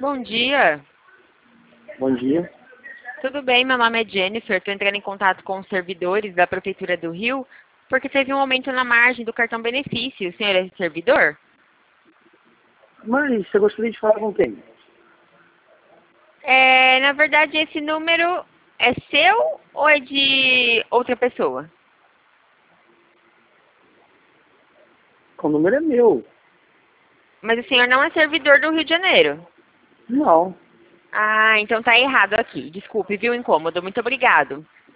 Bom dia. Bom dia. Tudo bem? Meu nome é Jennifer. Estou entrando em contato com os servidores da Prefeitura do Rio, porque teve um aumento na margem do cartão benefício. O senhor é servidor? Mas você gostaria de falar com quem? Na verdade, esse número é seu ou é de outra pessoa? O número é meu. Mas o senhor não é servidor do Rio de Janeiro. Não. Ah, então tá errado aqui. Desculpe, viu o incômodo. Muito obrigado.